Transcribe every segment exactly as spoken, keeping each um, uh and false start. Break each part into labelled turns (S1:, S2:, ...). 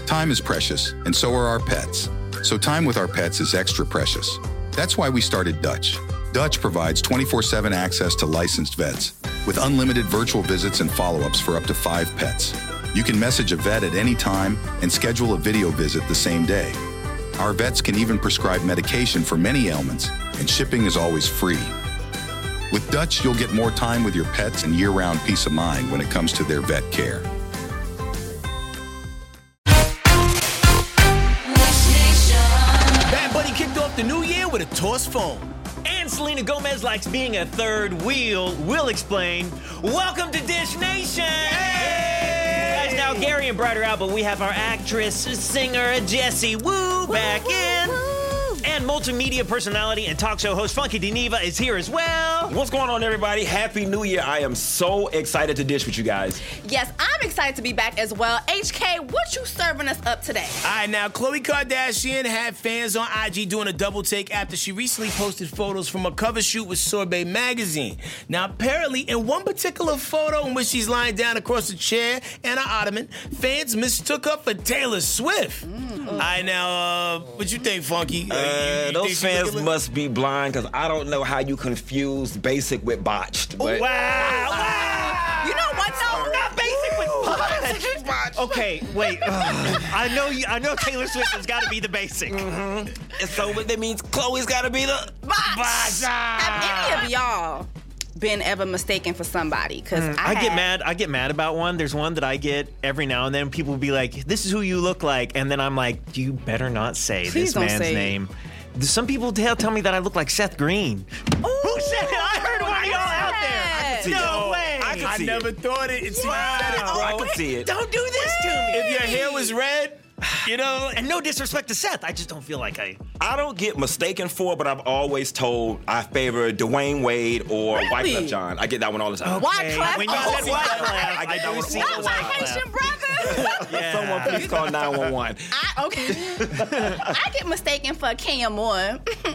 S1: Time is precious, and so are our pets. So time with our pets is extra precious. That's why we started Dutch. Dutch provides twenty-four seven access to licensed vets with unlimited virtual visits and follow-ups for up to five pets. You can message a vet at any time and schedule a video visit the same day. Our vets can even prescribe medication for many ailments, and shipping is always free. With Dutch, you'll get more time with your pets and year-round peace of mind when it comes to their vet care.
S2: Bad Bunny kicked off the new year with a toss phone.
S3: And Selena Gomez likes being a third wheel. We'll explain. Welcome to Dish Nation! Hey! Guys, now Gary and Brad are out, but we have our actress, singer, Jessie Woo back woo, in. Woo. And multimedia personality and talk show host Funky Dineva is here as well.
S4: What's going on, everybody? Happy New Year. I am so excited to dish with you guys.
S5: Yes, I'm excited to be back as well. H K, what you serving us up today?
S2: All right, now, Khloe Kardashian had fans on I G doing a double take after she recently posted photos from a cover shoot with Sorbet magazine. Now, apparently, in one particular photo in which she's lying down across a chair and an ottoman, fans mistook her for Taylor Swift. Mm. All right, now, uh, what you think, Funky?
S4: Uh,
S2: you, you
S4: those fans must be blind, because I don't know how you confuse basic with botched. But...
S3: Wow, wow.
S5: You know what, though?
S3: Not basic with botched. Okay, wait. Uh, I know you, I know Taylor Swift has got to be the basic.
S4: Mm-hmm. And so that means Chloe's got to be the
S5: botched. Have any of y'all been ever mistaken for somebody? Because mm, I,
S3: I
S5: had...
S3: get mad. I get mad about one. There's one that I get every now and then. People will be like, "This is who you look like," and then I'm like, "You better not say
S5: Please
S3: this man's
S5: say
S3: name." It. Some people tell tell me that I look like Seth Green. Ooh, who said it? I heard one of y'all out there. I can see
S2: no
S3: it. way.
S2: I, can I
S4: see
S2: never
S4: it.
S2: thought it until
S3: wow.
S2: you said it, bro.
S4: I can see it.
S3: Don't do this to me.
S2: If your hair was red, you know,
S3: and no disrespect to Seth, I just don't feel like I.
S4: I don't get mistaken for, but I've always told I favor Dwayne Wade or
S5: really?
S4: Wyclef Jean. I get that one all the time.
S5: Okay. Wyclef?
S3: When you
S5: oh,
S3: said Wyclef,
S4: I get that one.
S5: That's my Haitian brother.
S4: Yeah. Someone please call nine one one.
S5: I, okay. I get mistaken for Kenya Moore.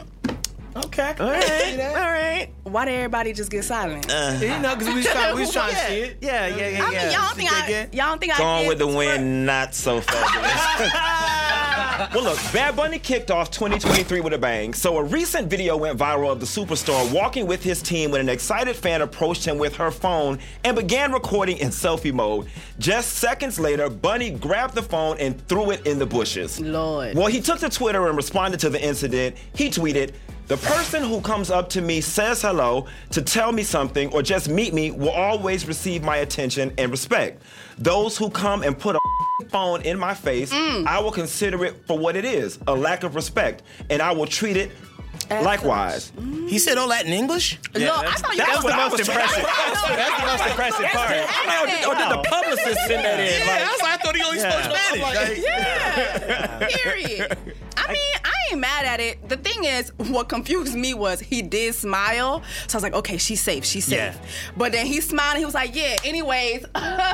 S2: Okay.
S3: All right. All right.
S5: Why did everybody just get silent?
S2: Uh, you know, because we was trying, we was trying
S3: yeah.
S2: to see it.
S3: Yeah, yeah, yeah.
S5: I mean,
S3: yeah.
S5: y'all don't think I, y'all don't think I
S4: Gone
S5: get
S4: with the wind, not so fabulous. Well, look, Bad Bunny kicked off twenty twenty-three with a bang. So a recent video went viral of the superstar walking with his team when an excited fan approached him with her phone and began recording in selfie mode. Just seconds later, Bunny grabbed the phone and threw it in the bushes.
S5: Lord.
S4: Well, he took to Twitter and responded to the incident. He tweeted, "The person who comes up to me, says hello, to tell me something, or just meet me will always receive my attention and respect. Those who come and put a phone in my face, mm. I will consider it for what it is, a lack of respect, and I will treat it Excellent. likewise."
S2: Mm. He said all that in English?
S5: Yeah, no, that's, I thought
S3: that's
S5: you
S3: the most impressive. That's the most impressive part.
S4: Or did the publicist send that in?
S2: Yeah,
S4: like,
S2: that's why I thought he only
S3: yeah.
S2: spoke Spanish.
S5: Like, yeah, period. I mean, I ain't mad at it. The thing is, what confused me was he did smile. So I was like, okay, she's safe, she's safe.
S3: Yeah.
S5: But then he smiled and he was like, yeah, anyways,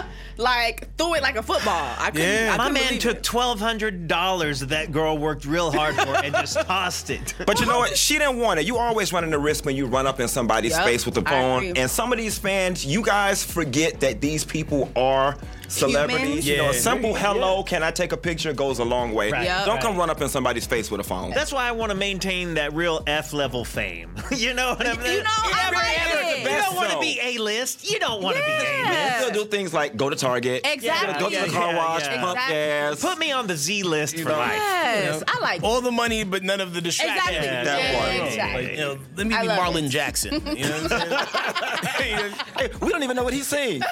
S5: like, threw it like a football. I couldn't,
S2: Yeah.
S5: I
S3: My
S5: couldn't
S3: man
S5: believe
S3: took
S5: it.
S3: twelve hundred dollars that that girl worked real hard for and just tossed it.
S4: But you know what? She didn't want it. You always running the risk when you run up in somebody's
S5: Yep,
S4: face with the
S5: I
S4: phone.
S5: agree.
S4: And some of these fans, you guys forget that these people are celebrities.
S5: Humans.
S4: You know, a
S2: Yeah.
S4: simple hello, can I take a picture goes a long way.
S3: Right.
S5: Yep.
S4: Don't
S3: Right.
S4: come run up in somebody's face with a phone.
S3: That's why I want to maintain that real F-level fame. You know what I mean?
S5: You know, I
S3: Every-
S5: like
S3: every-
S5: it.
S3: You don't want to
S4: though.
S3: be A-list. You don't want to
S5: Yeah.
S3: be A-list.
S4: They'll do things like go to Target,
S5: Exactly.
S4: go to the car
S3: Yeah,
S4: wash,
S3: yeah.
S4: pump
S5: Exactly.
S4: gas.
S3: Put me on the Z-list for
S4: know.
S3: life.
S5: Yes, I like
S2: All the money, but none of the distractions.
S5: Exactly.
S3: Yeah,
S4: that
S5: yeah,
S4: part.
S5: exactly.
S2: Like, you know, let me
S5: I
S2: be
S5: love
S2: Marlon
S5: it.
S2: Jackson. You know what I'm saying?
S4: Hey, we don't even know what he's saying.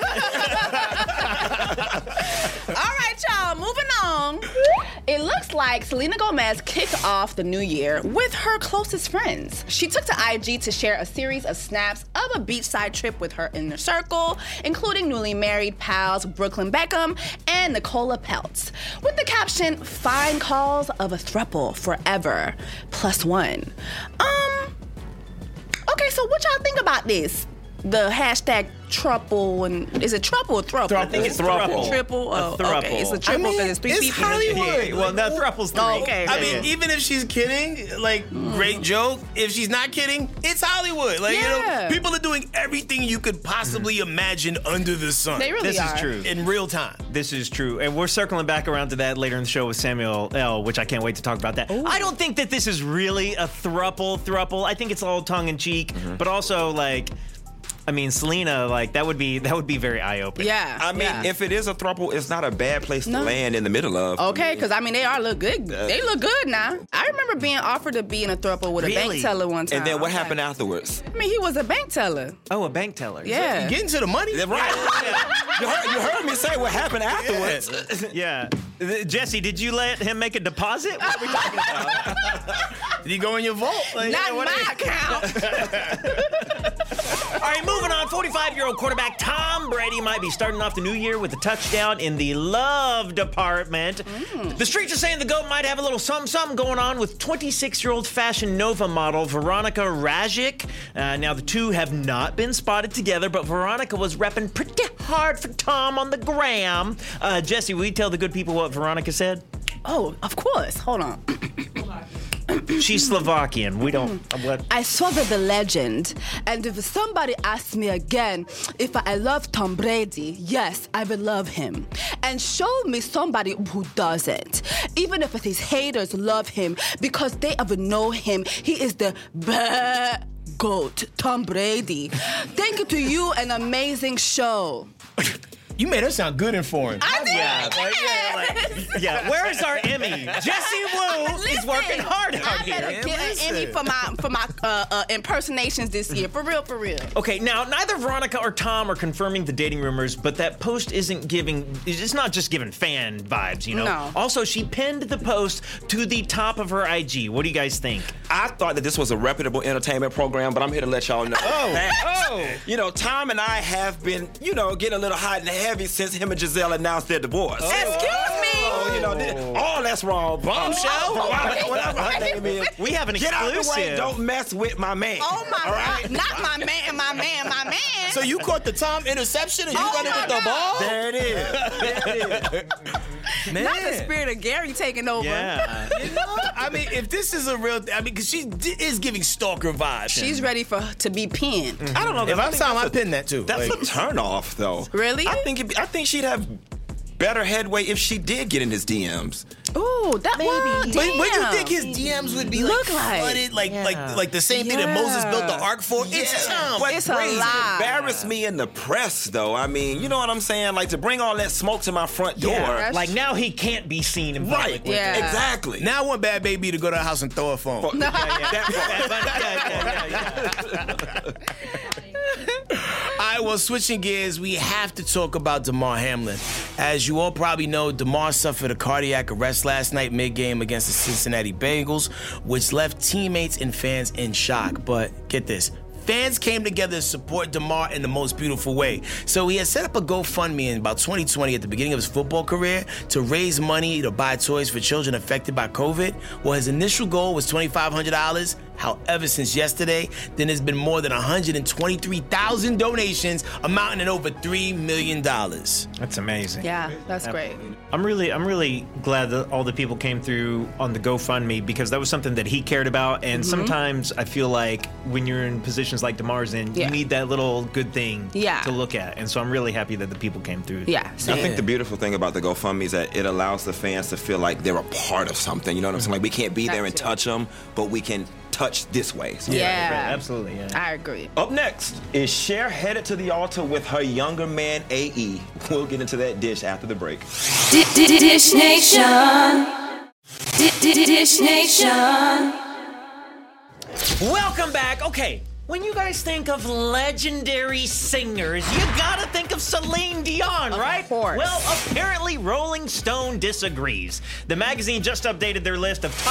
S5: All right, y'all, moving on. It looks like Selena Gomez kicked off the new year with her closest friends. She took to I G to share a series of snaps of a beachside trip with her inner circle, including newly married pals Brooklyn Beckham and Nicola Peltz, with the caption, "Fine calls of a throuple forever, plus one." Um, okay, so what y'all think about this? the hashtag Truple, and is it Truple or Thruple?
S3: I think it's Thruple.
S5: Triple? Oh,
S3: A thruple.
S5: okay. It's a
S2: I
S5: triple
S2: mean,
S5: because it's three
S2: it's
S5: people.
S2: Hollywood.
S3: Yeah, well, no, Thruple's three.
S5: Oh, okay.
S2: I mean,
S5: okay.
S2: even if she's kidding, like, great joke. If she's not kidding, it's Hollywood. Like, you
S5: Yeah.
S2: know, people are doing everything you could possibly imagine under the sun.
S5: They really
S3: This
S5: are.
S3: is true.
S2: in real time.
S3: This is true. And we're circling back around to that later in the show with Samuel L., which I can't wait to talk about that. I don't think that this is really a thruple, thruple. I think it's all tongue-in-cheek, but also, like, I mean, Selena, like, that would be that would be very eye-opening.
S5: Yeah.
S4: I mean,
S5: yeah.
S4: if it is a throuple, it's not a bad place to
S5: No.
S4: land in the middle of.
S5: Okay, because I mean they are look good. They look good now. I remember being offered to be in a throuple with a
S3: Really?
S5: bank teller one time.
S4: And then what
S5: I was
S4: happened
S5: like-
S4: afterwards?
S5: I mean, he was a bank teller.
S3: Oh, a bank teller.
S5: Yeah.
S2: Getting to the money.
S4: Yeah, right. you, heard, you heard me say what happened afterwards.
S3: Yeah. Uh, Jesse, did you let him make a deposit? What are we talking about?
S2: Did he go in your vault? Like,
S5: Not in
S2: what-
S5: my account.
S3: All right, moving on. forty-five-year-old quarterback Tom Brady might be starting off the new year with a touchdown in the love department. The streets are saying the GOAT might have a little something-something going on with twenty-six-year-old Fashion Nova model Veronica Rajic. Uh, now, the two have not been spotted together, but Veronica was repping pretty hard for Tom on the gram. Uh, Jesse, will you tell the good people what Veronica said?
S5: Oh, of course. Hold on.
S3: She's Slovakian. We don't... What?
S5: I saw the legend, and if somebody asks me again if I love Tom Brady, yes, I will love him. And show me somebody who doesn't. Even if his haters love him because they ever know him, he is the best GOAT, Tom Brady. Thank you to you, an amazing show.
S2: You made her sound good and foreign.
S5: I did.
S3: Yeah, like, yeah, like, yeah. Where is our Emmy? Jesse Wu is
S5: Listen,
S3: working hard out
S5: I
S3: here.
S5: better get an Emmy for my for my uh, uh, impersonations this year. For real, for real.
S3: Okay, now neither Veronica or Tom are confirming the dating rumors, but that post isn't giving. It's not just giving fan vibes, you know.
S5: No.
S3: Also, she pinned the post to the top of her I G. What do you guys think?
S4: I thought that this was a reputable entertainment program, but I'm here to let y'all know.
S3: Oh,
S4: that,
S3: oh.
S4: You know, Tom and I have been, you know, getting a little hot and heavy since him and Giselle announced their divorce.
S5: Excuse me.
S4: Oh, you know, this, all that's wrong.
S2: Bombshell?
S4: Whatever her name is.
S3: We have an
S4: Get out the way.
S3: exclusive.
S4: Don't mess with my man.
S5: Oh my
S4: All right?
S5: God! Not my man, my man, my man.
S2: So you caught the Tom interception and you
S5: Oh
S2: got it
S5: my
S2: with the
S5: God.
S2: ball?
S4: There it is. There it is.
S2: Man.
S5: Not the spirit of Gary taking over.
S3: Yeah.
S2: You know, I mean, if this is a real, I mean, because she d- is giving stalker vibes.
S5: She's ready for to be pinned.
S4: I don't know.
S2: If
S4: I
S2: I'm
S4: think
S2: Tom, I
S4: that's a-
S2: pin that too.
S4: That's
S2: Like,
S4: a turnoff, though.
S5: Really?
S4: I think it, I think she'd have better headway if she did get in his D Ms.
S5: Ooh, that well,
S2: But, but you
S5: damn.
S2: think his D Ms would be like
S5: Look like-
S2: flooded, like
S3: Yeah.
S2: like like the same thing that Moses built the ark for? It's Tom.
S4: But
S5: It's a
S4: crazy.
S5: lie.
S4: Embarrass me in the press, though. I mean, you know what I'm saying? Like to bring all that smoke to my front door.
S3: Yeah. Like now he can't be seen in public.
S4: Right.
S3: with
S5: Yeah.
S3: it.
S4: Exactly.
S2: Now I want Bad Baby to go to the house and throw a phone.
S4: That
S3: Yeah, yeah, yeah, yeah.
S2: All right, well, switching gears, we have to talk about DeMar Hamlin. As you all probably know, DeMar suffered a cardiac arrest last night mid-game against the Cincinnati Bengals, which left teammates and fans in shock. But get this. Fans came together to support DeMar in the most beautiful way. So he had set up a GoFundMe in about twenty twenty at the beginning of his football career to raise money to buy toys for children affected by COVID. Well, his initial goal was twenty-five hundred dollars. However, since yesterday, then there's been more than one hundred twenty-three thousand donations amounting to over three million dollars.
S3: That's amazing.
S5: Yeah, that's great.
S3: I'm really, I'm really glad that all the people came through on the GoFundMe because that was something that he cared about. And
S5: Mm-hmm.
S3: sometimes I feel like when you're in positions like DeMar's in,
S5: Yeah.
S3: you need that little good thing
S5: Yeah.
S3: to look at. And so I'm really happy that the people came through.
S5: Yeah.
S4: I think the beautiful thing about the GoFundMe is that it allows the fans to feel like they're a part of something. You know what I'm saying? Like we can't be there and
S5: That's it.
S4: touch them, but we can touch this way. So
S5: Yeah.
S3: Right, absolutely. Yeah.
S5: I agree.
S4: Up next is Cher headed to the altar with her younger man, A E. We'll get into that dish after the break.
S6: Dish Nation. Dish Nation.
S3: Welcome back. Okay, when you guys think of legendary singers, you gotta think of Celine Dion, right?
S5: course.
S3: Well, apparently Rolling Stone disagrees. The magazine just updated their list of top two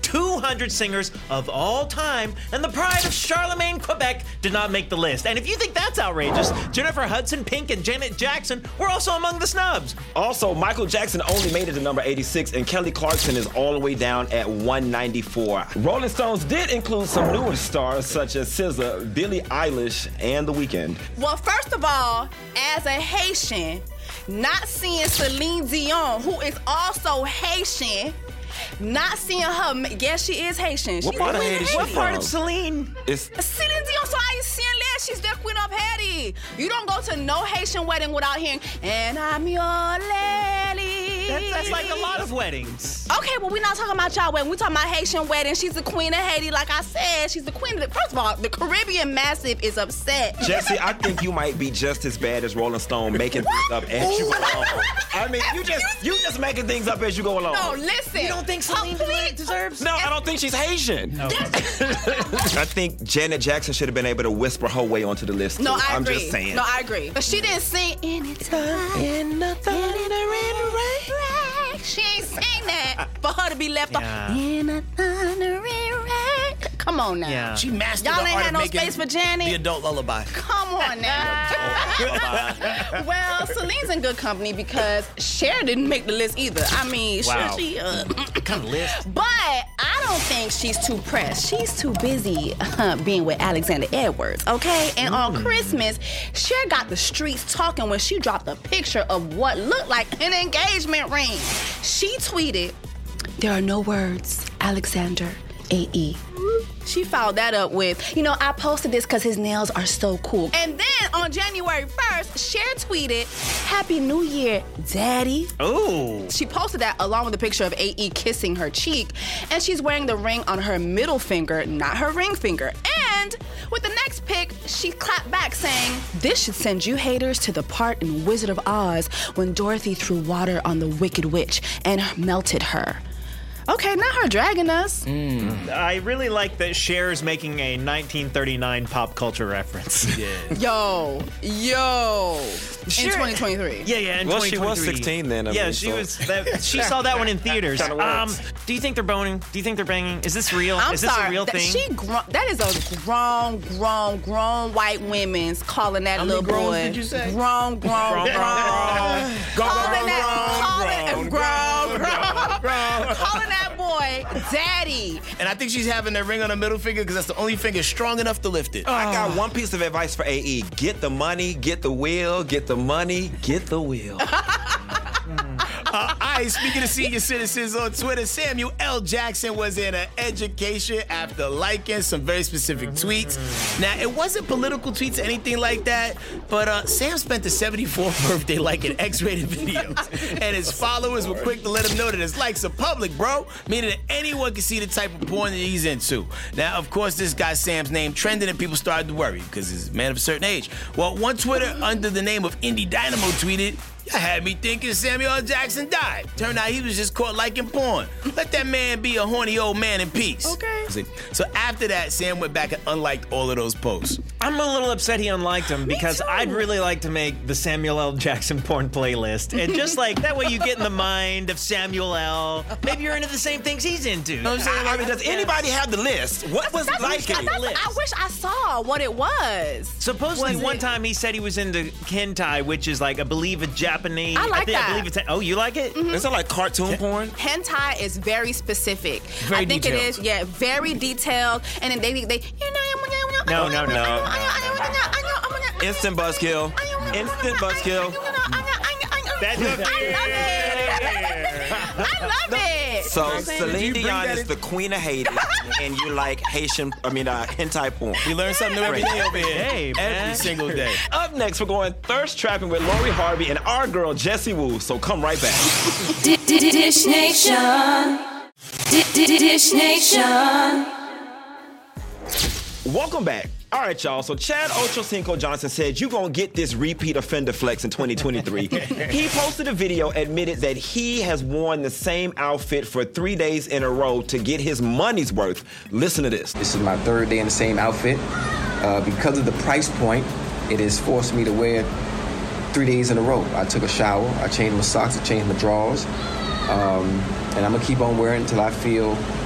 S3: two hundred singers of all time, and the pride of Charlemagne, Quebec did not make the list. And if you think that's outrageous, Jennifer Hudson, Pink, and Janet Jackson were also among the snubs.
S4: Also, Michael Jackson only made it to number eighty-six, and Kelly Clarkson is all the way down at one ninety-four. Rolling Stones did include some newer stars such as S Z A, Billie Eilish, and The Weeknd.
S5: Well, first of all, as a Haitian, not seeing Celine Dion, who is also Haitian, not seeing her, yes, she is Haitian.
S4: What
S5: She's
S4: part of
S5: the queen
S4: Haiti she
S3: What part of
S4: from?
S3: Celine?
S4: It's
S5: Celine Dion, so I ain't seeing that. She's the queen of Haiti. You don't go to no Haitian wedding without hearing, and I'm your lady.
S3: That's, that's like a lot of weddings.
S5: Okay, well, we're not talking about y'all wedding. We're talking about Haitian wedding. She's the queen of Haiti. Like I said, she's the queen of the... First of all, the Caribbean Massive is upset.
S4: Jesse, I think you might be just as bad as Rolling Stone making things up as you go along. I mean, you just you just making things up as you go along.
S5: No, listen.
S3: You don't think Celine
S5: Complete-
S3: deserves?
S4: No, I don't think she's Haitian. I think Janet Jackson should have been able to whisper her way onto the list.
S5: No,
S4: too.
S5: I
S4: I'm
S5: agree.
S4: just saying.
S5: No, I agree. But she didn't sing anytime.
S4: In the
S5: She ain't sing that for her to be left
S3: Yeah.
S5: off. In a thundering rain. Come on now.
S3: Yeah.
S2: She mastered
S5: Y'all
S2: the
S5: ain't
S2: art
S5: had
S2: of
S5: no
S2: making
S5: space for Janet?
S2: the adult lullaby.
S5: Come on now. Well, Celine's in good company because Cher didn't make the list either. I mean,
S3: Wow.
S5: sure she. Uh,
S3: What kind of list?
S5: But I don't think she's too pressed. She's too busy uh, being with Alexander Edwards, okay? And on Christmas, Cher got the streets talking when she dropped a picture of what looked like an engagement ring. She tweeted, "There are no words, Alexander, A E." She followed that up with, you know, I posted this because his nails are so cool. And then on January first, Cher tweeted, "Happy New Year, Daddy."
S3: Ooh.
S5: She posted that along with a picture of A E kissing her cheek, and she's wearing the ring on her middle finger, not her ring finger. And with the next pic, she clapped back saying, "This should send you haters to the part in Wizard of Oz when Dorothy threw water on the Wicked Witch and melted her." Okay, not her dragging us.
S3: I really like that Cher's making a nineteen thirty-nine pop culture reference.
S2: Yeah.
S5: Yo, yo.
S3: Cher-
S5: In twenty twenty-three.
S3: Yeah, yeah. In
S4: Well, she was
S3: twenty twenty-three.
S4: sixteen then, I
S3: yeah,
S4: mean,
S3: she
S4: so-
S3: was. That, she saw that one in theaters.
S4: Kinda works.
S3: Um, do you think they're boning? Do you think they're banging? Is this real?
S5: I'm
S3: is this
S5: sorry.
S3: a real
S5: that,
S3: thing?
S5: She gro- that is a grown, grown, grown white women's calling that
S2: How many
S5: little
S2: growns
S5: boy.
S2: did you say?
S5: Grown, grown, grown.
S3: Grown, grown,
S5: Calling that, calling grown, grown, calling that boy daddy.
S2: And I think she's having that ring on her middle finger because that's the only finger strong enough to lift it.
S4: I got one piece of advice for A E. Get the money, get the wheel, get the money, get the wheel.
S2: Uh, all right, speaking of senior citizens on Twitter, Samuel L. Jackson was in an education after liking some very specific tweets. Now, it wasn't political tweets or anything like that, but uh, Sam spent his seventy-fourth birthday liking X-rated videos, and his followers were quick to let him know that his likes are public, bro, meaning that anyone can see the type of porn that he's into. Now, of course, this guy Sam's name trended, and people started to worry because he's a man of a certain age. Well, one Twitter under the name of Indie Dynamo tweeted, "That had me thinking Samuel L. Jackson died. Turned out he was just caught liking porn. Let that man be a horny old man in peace."
S5: Okay.
S2: See, so after that, Sam went back and unliked all of those posts.
S3: I'm a little upset he unliked him because
S5: too.
S3: I'd really like to make the Samuel L. Jackson porn playlist. And just like that way you get in the mind of Samuel L. Maybe you're into the same things he's into. You know what I'm saying?
S4: I mean, does anybody have the list? What was
S5: That's-
S4: liking?
S5: that's- I wish I saw what it was.
S3: Supposedly,
S5: Was
S3: one
S5: it-
S3: time he said he was into hentai, which is like, I believe, a Japanese.
S5: I like
S3: think,
S5: that.
S3: I believe it's. Oh, you like it?
S4: Is it like cartoon porn?
S5: Hentai is very specific.
S2: Very
S5: I think
S2: detailed.
S5: it is, yeah, very detailed. And then they, they, you know,
S3: No, no, no.
S4: Instant buzzkill. Instant buzzkill.
S3: That-
S5: I love it.
S4: So
S5: You know what I'm saying?
S4: Celine
S2: Did you bring
S4: Dion
S2: that
S4: is
S2: in-
S4: the queen of Haiti, and you like Haitian, I mean, uh, hentai porn.
S2: We learn something new every day over here.
S3: Hey, man.
S2: Every single day.
S4: Up next, we're going thirst trapping with Lori Harvey and our girl Jessie Woo. So come right back.
S6: Dish Nation. Dish Nation.
S4: Welcome back. All right, y'all. So Chad Ochocinco Johnson said, "You gonna get this repeat offender flex in twenty twenty-three." He posted a video, admitted that he has worn the same outfit for three days in a row to get his money's worth. Listen to this.
S7: This is my third day in the same outfit. Uh, because of the price point, it has forced me to wear three days in a row. I took a shower, I changed my socks, I changed my drawers, um, and I'm gonna keep on wearing it until I feel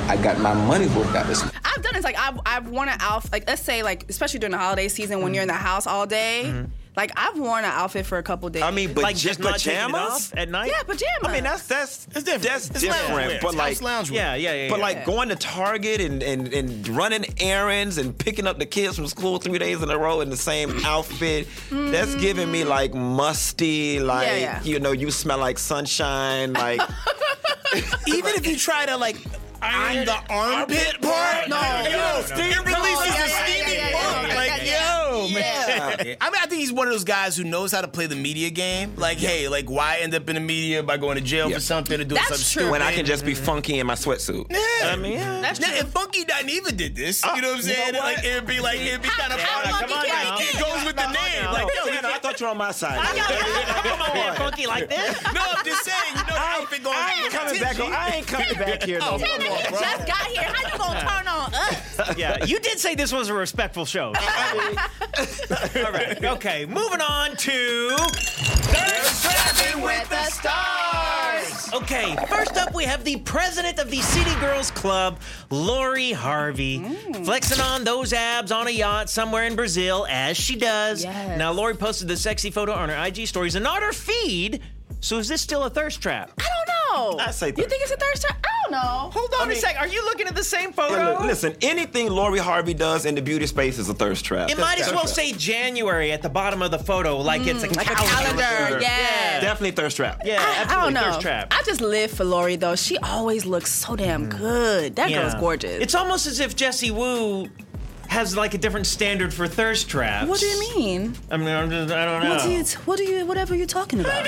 S7: I got my money's worth out of this.
S5: I've done it. Like I've I've worn an outfit. Like let's say like especially during the holiday season when you're in the house all day.
S3: Mm-hmm.
S5: Like I've worn an outfit for a couple days.
S4: I mean, but
S3: Like
S4: just
S3: just not taking it
S4: pajamas
S3: off at night?
S5: yeah, pajamas.
S4: I mean, that's that's
S2: It's different.
S4: That's
S2: It's
S4: different.
S2: loungewear.
S4: But
S2: It's
S4: like,
S2: house loungewear.
S3: Yeah, yeah, yeah.
S4: but
S3: yeah.
S4: like going to Target and, and and running errands and picking up the kids from school three days in a row in the same outfit, that's giving me like musty, like
S5: Yeah, yeah.
S4: you know, you smell like sunshine, like.
S2: Even if you try to like iron the armpit part,
S5: No.
S2: yo,
S5: No,
S2: it releases
S5: yeah,
S2: a
S5: yeah,
S2: steamy
S5: yeah, yeah,
S2: funk.
S5: yeah,
S2: Like,
S5: yeah,
S2: yo,
S5: yeah.
S2: man. I mean, I think he's one of those guys who knows how to play the media game. Like, hey, like, why end up in the media by going to jail
S4: Yeah.
S2: for something or doing
S5: That's
S2: something
S5: true.
S2: stupid?
S4: When I can just be funky in my sweatsuit.
S2: Yeah.
S4: I mean, yeah.
S5: That's
S2: Now,
S5: true.
S2: if Funky Dineva did this, you know what I'm
S4: you know
S2: saying?
S4: what?
S2: Like, it'd be like, it'd be kind of
S5: How
S2: fun.
S5: Funky
S3: come on
S5: can
S3: now.
S5: we
S2: It
S5: get?
S2: goes with the name. Like, yo,
S4: Tanner, I thought you were on my side.
S3: Come on, man, funky like this.
S2: no, I'm just saying, you know, the outfit going
S4: I ain't coming back. On, I ain't coming back here. No.
S5: Tanner,
S2: Come on,
S5: you
S2: bro.
S5: just got here. How you gonna turn on us?
S3: Yeah, you did say this was a respectful show. All right, okay, moving on to
S5: Dancing with the stars.
S3: Okay, first up we have the president of the City Girls Club, Lori Harvey, flexing on those abs on a yacht somewhere in Brazil, as she does.
S5: Yes.
S3: Now, Lori posted the sexy photo on her I G stories and not her feed, so is this still a thirst trap?
S5: I don't know.
S4: I say
S5: You
S4: thirst.
S5: think it's a thirst trap? I don't know.
S3: Hold on
S4: I
S3: a
S4: mean-
S3: sec, are you looking at the same
S4: Yeah,
S3: photo?
S4: look, listen, anything Lori Harvey does in the beauty space is a thirst trap.
S3: It might as well say January at the bottom of the photo, like it's a
S5: Like a
S3: calendar.
S5: calendar. Yeah.
S4: Definitely thirst trap.
S3: Yeah,
S5: I, I
S3: absolutely
S5: don't know.
S3: thirst trap.
S5: I just live for Lori though. She always looks so damn good. That girl's gorgeous.
S3: It's almost as if Jessie Woo has like a different standard for thirst traps.
S5: what do you mean?
S3: I mean, I'm just, I don't know.
S5: What do you? What do you? Whatever you're talking about.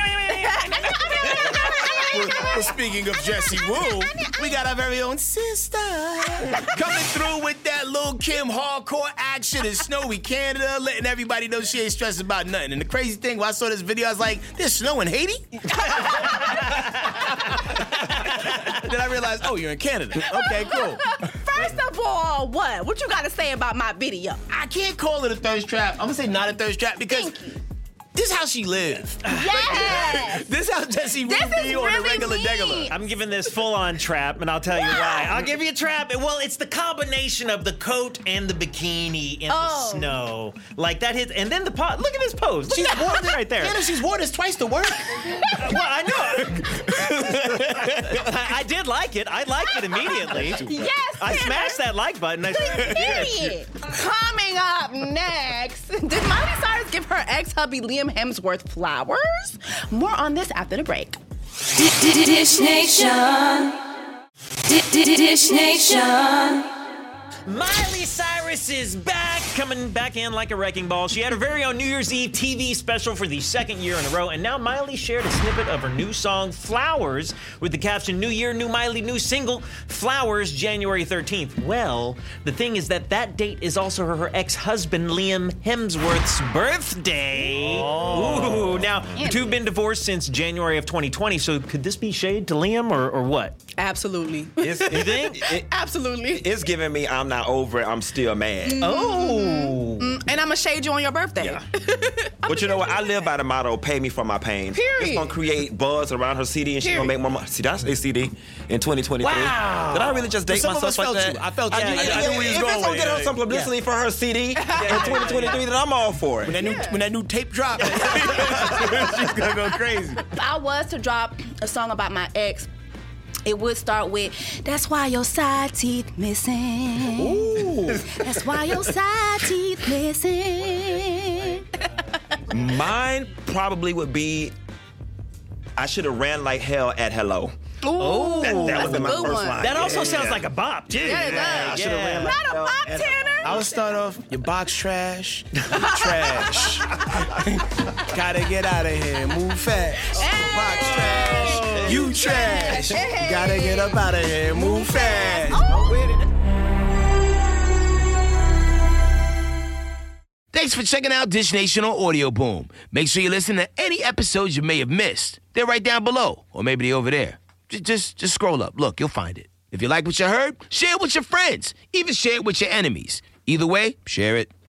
S2: Well, speaking of Jessie Woo, we got our very own sister coming through with that Lil' Kim hardcore action in snowy Canada, letting everybody know she ain't stressed about nothing. And the crazy thing, when I saw this video, I was like, there's snow in Haiti? Then I realized, oh, you're in Canada. Okay, cool.
S5: First of all, what? What you got to say about my video?
S2: I can't call it a thirst trap. I'm gonna say not a thirst trap because
S5: Thank you.
S2: this is how she lived.
S5: Yes.
S2: This is how Jessie Woo
S5: This is
S2: be on a
S5: really
S2: regular
S5: me.
S2: degular.
S3: I'm giving this full-on trap, and I'll tell you why. I'll give you a trap. Well, it's the combination of the coat and the bikini in
S5: Oh.
S3: the snow. Like that hit, and then the pot. Look at this pose. She's worn it right there.
S2: Anna, she's worn this twice to work.
S3: Well, I know. I, I did like it. I liked it immediately.
S5: Yes.
S3: I
S5: Tanner.
S3: smashed that like button. I
S5: Period. Coming up next, did Miley Cyrus give her ex-hubby Liam Hemsworth flowers? More on this after the break.
S6: Dish Nation. Dish Nation.
S3: Miley Cyrus is back, coming back in like a wrecking ball. She had her very own New Year's Eve T V special for the second year in a row, and now Miley shared a snippet of her new song, Flowers, with the caption, New Year, New Miley, New Single, Flowers, January thirteenth. Well, the thing is that that date is also her, her ex-husband, Liam Hemsworth's birthday.
S2: Oh.
S3: Ooh, now, the two have been divorced since January of twenty twenty, so could this be shade to Liam, or, or what?
S5: Absolutely.
S4: It's,
S3: You think?
S4: it-
S5: Absolutely.
S4: it's giving me I'm not over it, I'm still mad.
S3: Oh.
S5: And I'm gonna shade you on your birthday.
S4: Yeah. But you know what? I live by the motto, pay me for my pain.
S5: Period.
S4: It's gonna create buzz around her C D and she's gonna
S5: Period.
S4: make more money. See, that's a C D in twenty twenty-three.
S3: Wow.
S4: Did I really just date
S2: Some of
S4: myself
S2: us
S4: like
S2: felt
S4: that?
S2: you. I felt you.
S4: I,
S2: Yeah,
S4: I,
S2: yeah,
S4: I,
S2: I knew where you was
S4: if
S2: going
S4: it's gonna
S2: with
S4: get
S2: it.
S4: her some publicity for her C D in twenty twenty-three, then I'm all for
S2: When
S4: it.
S2: that new when that new tape drop, she's gonna go crazy.
S5: If I was to drop a song about my ex, it would start with, that's why your side teeth missing.
S4: Ooh.
S5: That's why your side teeth missing.
S4: Mine probably would be, I should have ran like hell at hello.
S5: Ooh,
S4: That, that
S5: that's
S4: would be
S5: a
S4: my
S5: good
S4: first
S5: one.
S4: line.
S3: That also
S4: Yeah.
S3: sounds like a bop, too.
S5: Yeah, it does.
S4: I should have ran like
S5: Not a
S4: hell
S5: pop,
S4: at
S5: Tanner.
S2: I would start off, your box trash, trash. Gotta get out of here, move fast. Box trash, you trash.
S5: Hey.
S2: Gotta get up out of here, move fast.
S5: Oh.
S2: With it. Thanks for checking out Dish Nation on Audio Boom. Make sure you listen to any episodes you may have missed. They're right down below, or maybe they're over there. Just, just, just scroll up. Look, you'll find it. If you like what you heard, share it with your friends. Even share it with your enemies. Either way, share it.